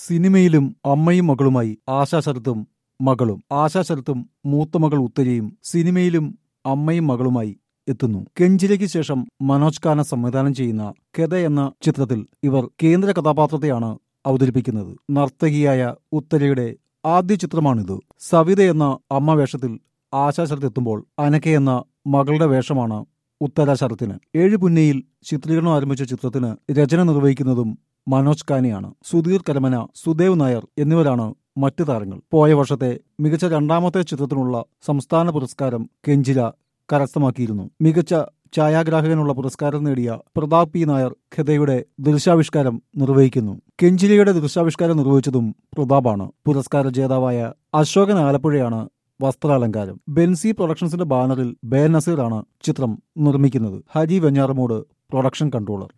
സിനിമയിലും അമ്മയും മകളുമായി ആശാ ശരത്തും മകളും. ആശാ ശരത്തും മൂത്ത മകൾ ഉത്തരയും സിനിമയിലും അമ്മയും മകളുമായി എത്തുന്നു. കെഞ്ചിലയ്ക്ക് ശേഷം മനോജ് ഖാന സംവിധാനം ചെയ്യുന്ന കെത എന്ന ചിത്രത്തിൽ ഇവർ കേന്ദ്ര കഥാപാത്രത്തെയാണ് അവതരിപ്പിക്കുന്നത്. നർത്തകിയായ ഉത്തരയുടെ ആദ്യ ചിത്രമാണിത്. സവിത എന്ന അമ്മ വേഷത്തിൽ ആശാ ശരത്ത് എത്തുമ്പോൾ അനക എന്ന മകളുടെ വേഷമാണ് ഉത്തര ശരത്തിന്. 7 പുന്നയിൽ ചിത്രീകരണം ആരംഭിച്ച ചിത്രത്തിന് രചന നിർവഹിക്കുന്നതും മനോജ് ഖാനയാണ്. സുധീർ കരമന, സുദേവ് നായർ എന്നിവരാണ് മറ്റു താരങ്ങൾ. പോയ വർഷത്തെ മികച്ച രണ്ടാമത്തെ ചിത്രത്തിനുള്ള സംസ്ഥാന പുരസ്കാരം കെഞ്ചില കരസ്ഥമാക്കിയിരുന്നു. മികച്ച ഛായാഗ്രാഹകനുള്ള പുരസ്കാരം നേടിയ പ്രതാപ് പി നായർ ഖെദയുടെ ദൃശ്യാവിഷ്കാരം നിർവഹിക്കുന്നു. കെഞ്ചിലയുടെ ദൃശ്യാവിഷ്കാരം നിർവഹിച്ചതും പ്രതാപാണ്. പുരസ്കാര ജേതാവായ അശോകൻ ആലപ്പുഴയാണ് വസ്ത്രാലങ്കാരം. ബെൻസി പ്രൊഡക്ഷൻസിന്റെ ബാനറിൽ ബേ നസീറാണ് ചിത്രം നിർമ്മിക്കുന്നത്. Hari Venjaramoodu production controller.